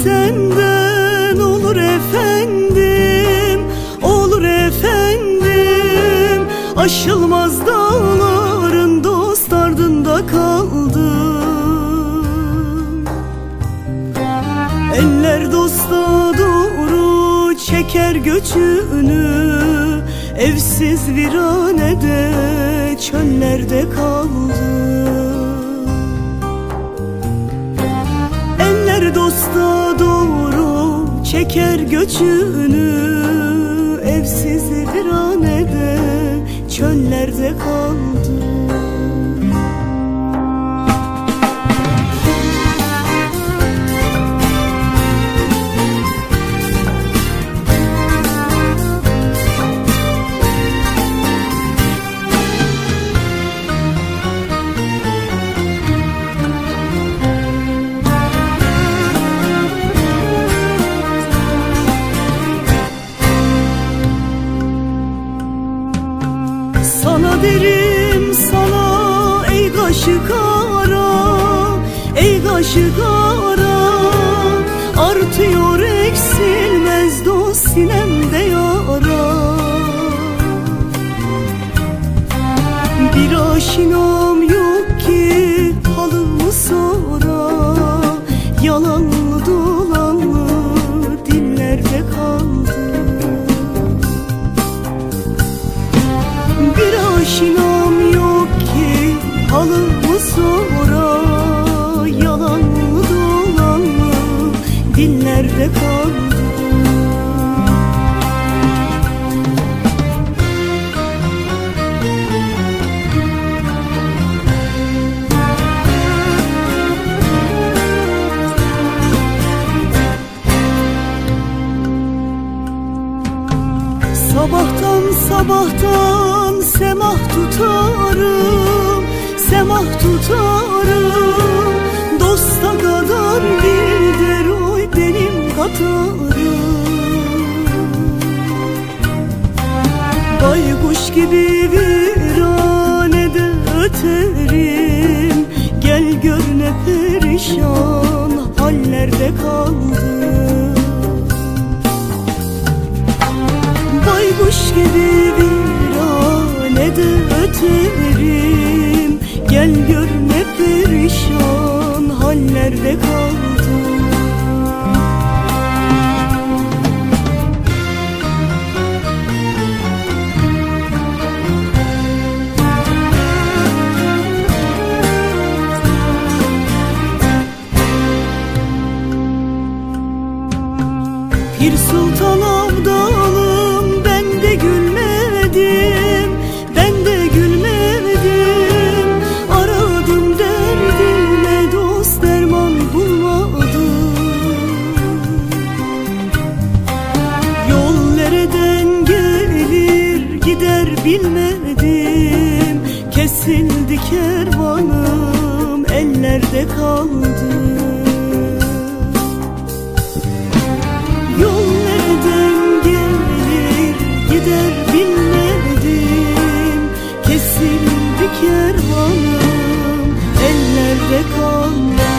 senden olur efendim, olur efendim. Aşılmaz dağların dost ardında kaldım. Eller dosta doğru çeker göçünü, evsiz viranede çöllerde kaldım. Eller dosta doğru çeker göçünü, evsiz viranede çöllerde kaldım. Sana derim sana ey kaşı kara, ey kaşı kara. Artıyor eksilmez dost sinemde yara. Bir aşinam yok ki halımı sora, yalanlı dolanlı dillerde kaldı. Bir aşinam yok ki halımı sora, yalanlı dolanlı dillerde kaldı. Sabahtan sabahtan semah tutarım, semah tutarım. Dosta kadar gider oy benim katarım. Baykuş gibi viranede öterim, gel gör ne perişan hallerde kaldım. Baykuş gibi viranede öterim, gel gör ne perişan hallerde kaldım. Pir Sultan Abdalım ben de gülmedim, ben de gülmedim. Aradım derdime dost derman bulmadım. Yol nereden gelir gider bilmedim. Kesildi kervanım ellerde kaldı. Yol nereden gelir gider bilmedim. Kesildi kervanım ellerde kaldı.